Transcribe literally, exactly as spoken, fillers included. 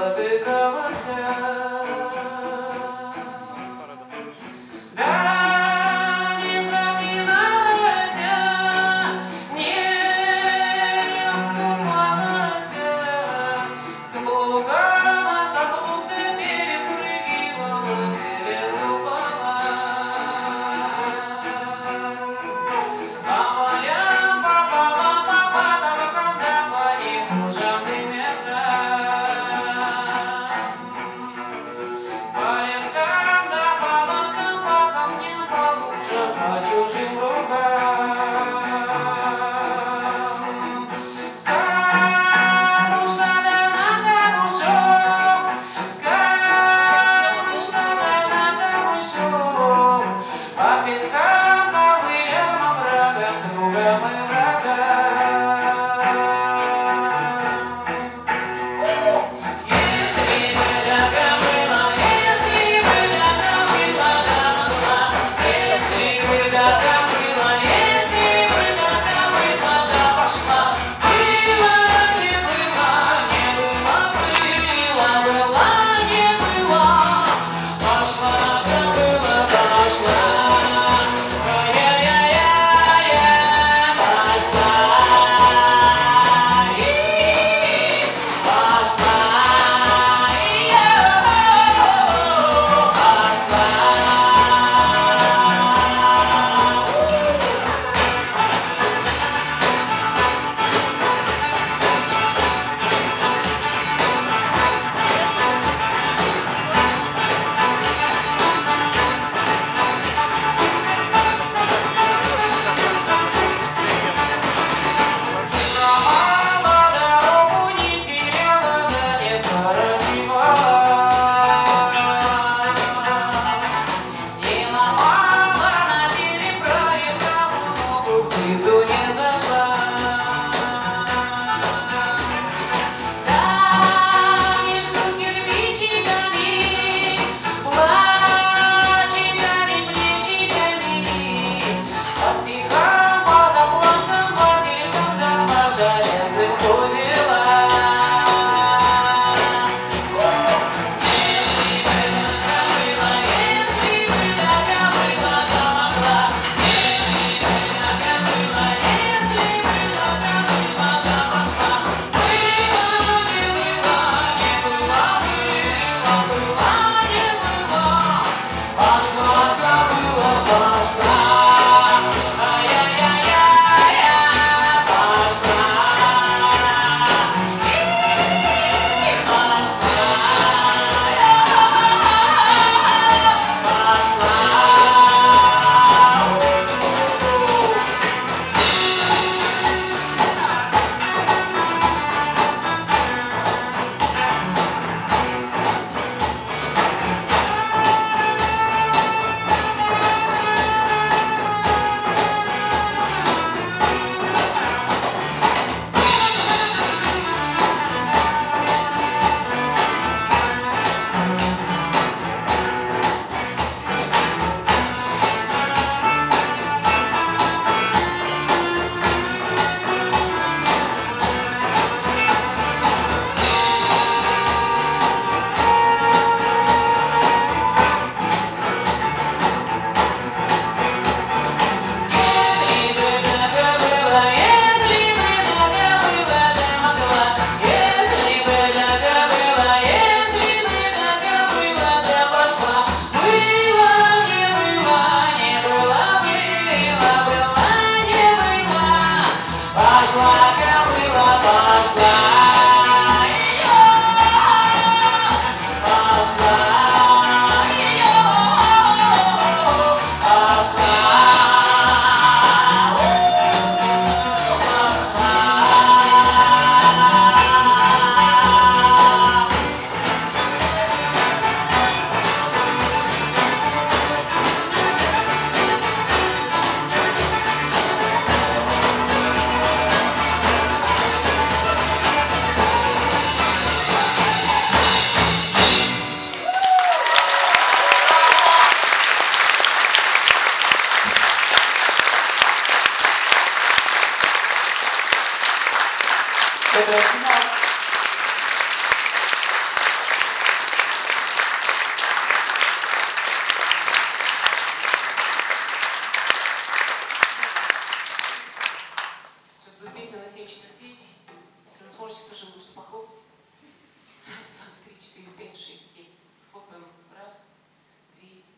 спотыкалася. По чужим рукам скал ушла до ушов, скал ушла до ушов, по пескам, ковылям, оврагам, другам и врагам. Если бы так было, если бы так было, да была, если бы так было, если бы так было, да пошла. Было, не было, не было, было, была, не была, пошла, да было, пошла. Ай-яй-яй-яй, пошла, и пошла. семь четвертей. Если вы сможете, тоже можете похлопать. Раз, два, три, четыре, пять, шесть, семь. Хлопаем. Раз, три,